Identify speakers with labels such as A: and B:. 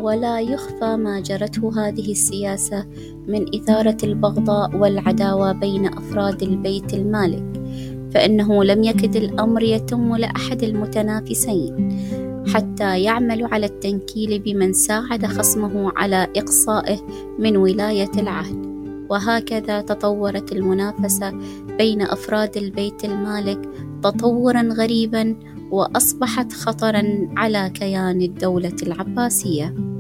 A: ولا يخفى ما جرته هذه السياسة من إثارة البغضاء والعداوة بين أفراد البيت المالك، فإنه لم يكد الأمر يتم لأحد المتنافسين حتى يعمل على التنكيل بمن ساعد خصمه على إقصائه من ولاية العهد. وهكذا تطورت المنافسة بين أفراد البيت المالك تطورا غريبا، وأصبحت خطرا على كيان الدولة العباسية.